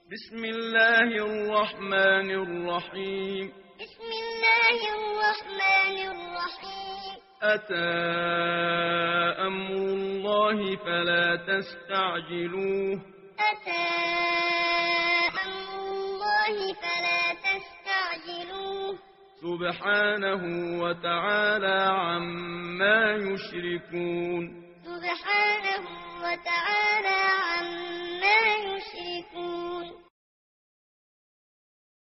بسم الله الرحمن الرحيم. بسم الله الرحمن الرحيم. أتى أمر الله فلا تستعجلوه. أتى أمر الله فلا تستعجلوه. سبحانه وتعالى عما يشركون. سبحانه وتعالى عما يشركون.